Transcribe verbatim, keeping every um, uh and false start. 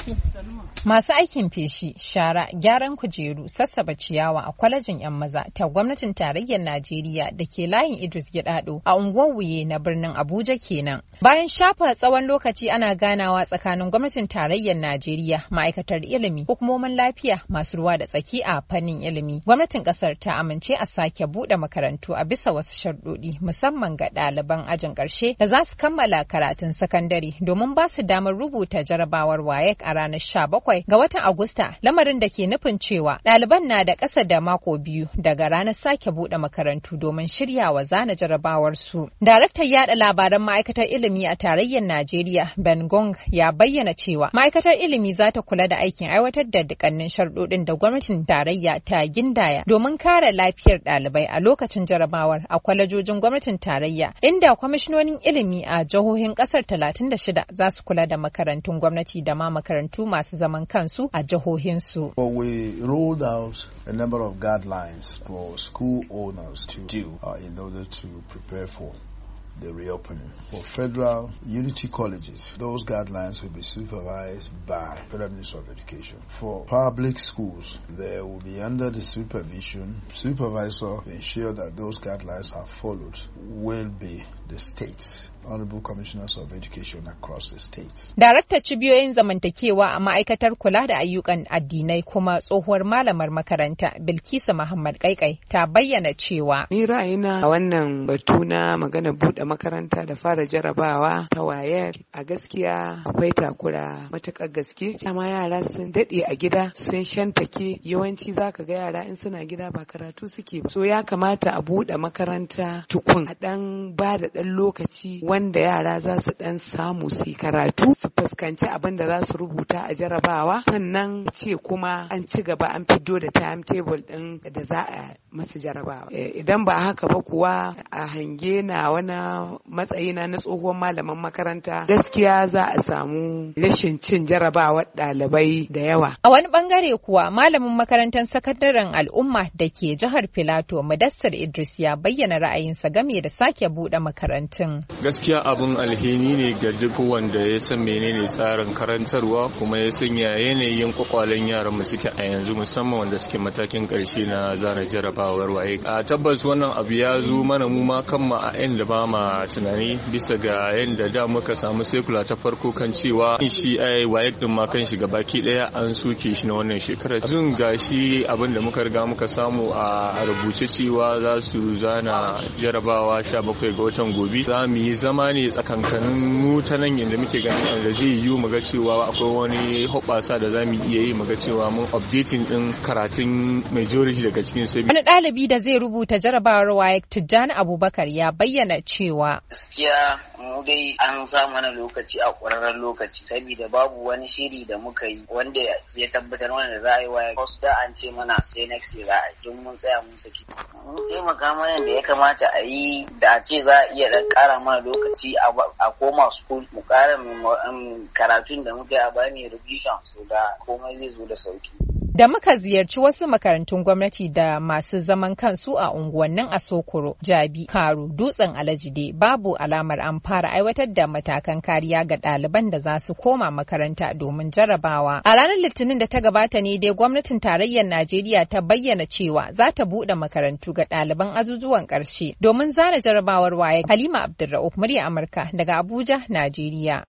aiki. Masu aikin feshi, shara, gyaran kujeru, sassaba ciyawa a kwalejin 'yan maza ta gwamnatin tarayyar Najeriya da ke layin Idris Gidado a unguwar Wuye na birnin Abuja kenan. Bayan shafa tsawon lokaci ana ganawa tsakanin gwamnatin tarayyar Najeriya, ma'aikatar ilimi, hukumomin lafiya, masu ruwa da tsaki a fannin ilimi. Gwamnatin kasar ta amince a sake bude makarantu a bisa wasu sharuɗi musamman ga ɗaliban ajin ƙarshe da za su kammala karatun sakandare domin ba su damar rubuta jarabawar W A E C a ranar sha bakwai ga watan Agusta, lamarin da ke nufin cewa ɗaliban na da ƙasa da mako biyu daga ranar sake buɗe makarantu domin shiryawa zana jarabawar su. Daraktan yaɗa labaran ma'aikatar ilimi a tarayyar Najeriya, Ben Gong, ya bayyana cewa ma'aikatar ilimi za ta kula da aikin aiwatar da dukkanin sharuɗoɗin da gwamnatin tarayya ta gindaya domin kare lafiyar ɗalibai a lokacin jarabawar a kwalejojin gwamnatin tarayya, inda kwamishinonin ilimi a jihohin ƙasar talatin da shida za su kula da makarantun gwamnati da ma makarantu masu zaman kansu a jihohinsu. Well, we rolled out a number of guidelines for school owners to do uh, in order to prepare for the reopening. For federal unity colleges, those guidelines will be supervised by Federal Ministry of Education. For public schools, they will be under the supervision. Supervisor to ensure that those guidelines are followed will be the states. Honorable Commissioners of Education across the states. Daraktar cibiyoyin zamantakewa a ma'aikatar kula da ayyukan addinai kuma tsohuwar malamar makaranta Bilkisu Muhammad Kaikai ta bayyana cewa ni ra'ayina a wannan batu na magana bude makaranta da fara jarabawa ta waye a gaskiya akwai takura matakar gaske. Amma yara sun dade a gida sun shantake, yawanci zaka ga yara in suna gida ba karatu suke. So ya kamata a bude makaranta tukun a dan ba da dan lokaci wanda yara za su dan samu su karatu su fuskanci abin da za su rubuta a jarabawa, sannan ce kuma an ci gaba an fiddo da timetable din da za a masa jarabawa. Idan ba haka ba kuwa a hange na wani matsayina na tsohon malaman makaranta gaskiya za a samu rashin cin jarabawar ɗalibai da yawa. A wani bangare kuwa malamin makarantar sakandaren al'umma da ke jihar Filato Mudassir Idris ya bayyana ra'ayinsa game da sake buɗe makarantun. Gaskiya abun alheri ne ga duk wanda ya san menene tsarin karantarwa kuma ya san ya yanayin kwakwalen yaran mu suke a yanzu, musamman wanda suke matakin karshe na zana jarabawar waye. A tabbas wannan abu ya zo mana mu ma kanmu a inda ba ma tunani, bisa ga yanda da muka samu sekula ta farko kan cewa shi ai waye din ma kan shi gabaki daya an soke shi na wannan shekarar. Zun gashi abin da muka riga muka samu a rubuce cewa za su zana jarabawa sha bakwai ga watan gobe. Za mu yi zama ne tsakankanin mu ta nan yadda muke ganin da zai yiwu mu ga cewa akwai wani hoɓɓasa da za mu iya yi mu ga cewa mun updating din karatun majority daga cikin su. Wani ɗalibi da zai rubuta jarabawar W A E C Tijjani Abubakar ya bayyana cewa gaskiya mu dai an sa mana lokaci a ƙwararren lokaci saboda babu wani shiri da muka yi wanda ya tabbatar mana da za a yi W A E C. Da an ce mana sai next year za a yi don mun tsaya mun saki. Mun taimaka mana da ya kamata a yi da a ce za a iya ɗan ƙara mana lokaci a koma school mu ƙara karatun da muka yi a bani revision so da komai zai zo da sauki. Da muka ziyarci wasu makarantun gwamnati da masu zaman kansu a unguwannin Asokoro, Jabi, Karu, Dutsen Alajide, babu alamar an fara aiwatar da matakan kariya ga ɗaliban da za su koma makaranta domin jarabawa. A ranar Litinin da ta gabata ne dai gwamnatin tarayyar Najeriya ta bayyana cewa za ta buɗe makarantu ga ɗaliban azuzuwan ƙarshe domin zana jarabawar W A E C. Halima Abdulra'uf, murya Amurka daga Abuja, Najeriya.